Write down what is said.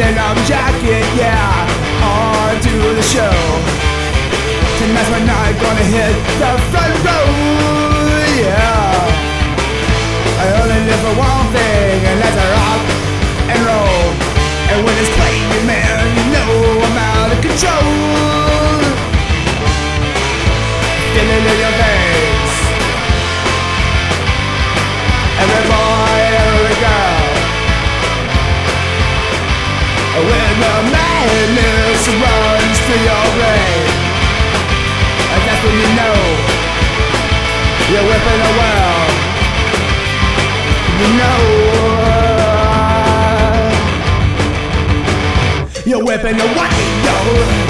denim jacket, yeah, on to the show. Tonight's my night, gonna hit the front row, yeah. I only live for one thing, and that's a rock and roll. And when it's playing, man, you know I'm out of control. Feel it in your veins. Every boy, every girl. When the madness runs through your brain, and that's when you know you're whipping the world. You know you're whipping away, yo.